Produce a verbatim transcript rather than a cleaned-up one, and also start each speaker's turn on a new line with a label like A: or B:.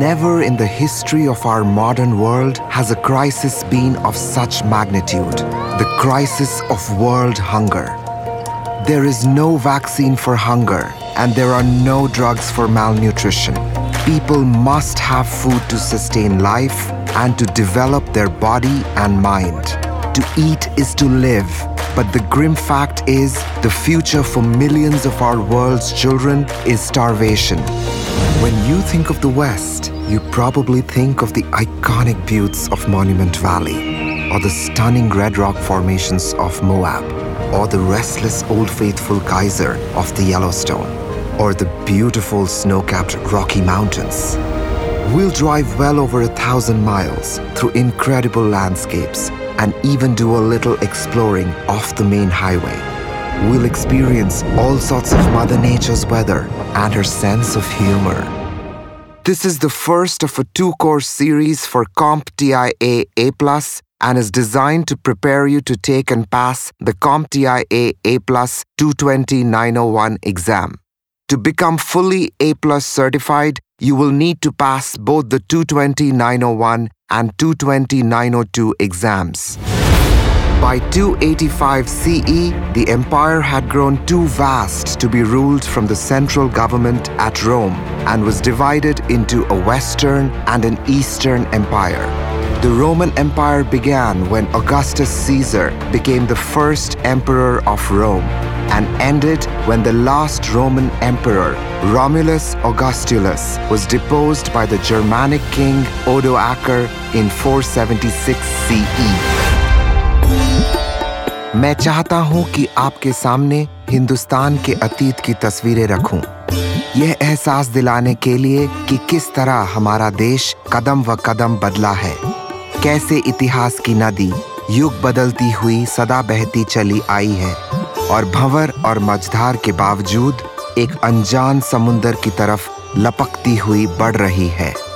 A: Never in the history of our modern world has a crisis been of such magnitude, the crisis of world hunger. There is no vaccine for hunger, and there are no drugs for malnutrition. People must have food to sustain life and to develop their body and mind. To eat is to live, but the grim fact is the future for millions of our world's children is starvation. When you think of the West, you probably think of the iconic buttes of Monument Valley, or the stunning red rock formations of Moab, or the restless Old Faithful geyser of the Yellowstone, or the beautiful snow-capped Rocky Mountains. We'll drive well over a thousand miles through incredible landscapes and even do a little exploring off the main highway. We'll experience all sorts of Mother Nature's weather and her sense of humor. This is the first of a two-course series for CompTIA A plus and is designed to prepare you to take and pass the CompTIA A plus two twenty dash nine oh one exam. To become fully A plus certified, you will need to pass both the two twenty dash nine oh one and two twenty dash nine oh two exams. By two eighty-five C E, the empire had grown too vast to be ruled from the central government at Rome and was divided into a Western and an Eastern empire. The Roman Empire began when Augustus Caesar became the first emperor of Rome and ended when the last Roman emperor, Romulus Augustulus, was deposed by the Germanic king Odoacer in four seventy-six C E. मैं चाहता हूं कि आपके सामने हिंदुस्तान के अतीत की तस्वीरें रखूं, यह एहसास दिलाने के लिए कि किस तरह हमारा देश कदम व कदम बदला है, कैसे इतिहास की नदी युग बदलती हुई सदा बहती चली आई है और भंवर और मझधार के बावजूद एक अनजान समुंदर की तरफ लपकती हुई बढ़ रही है।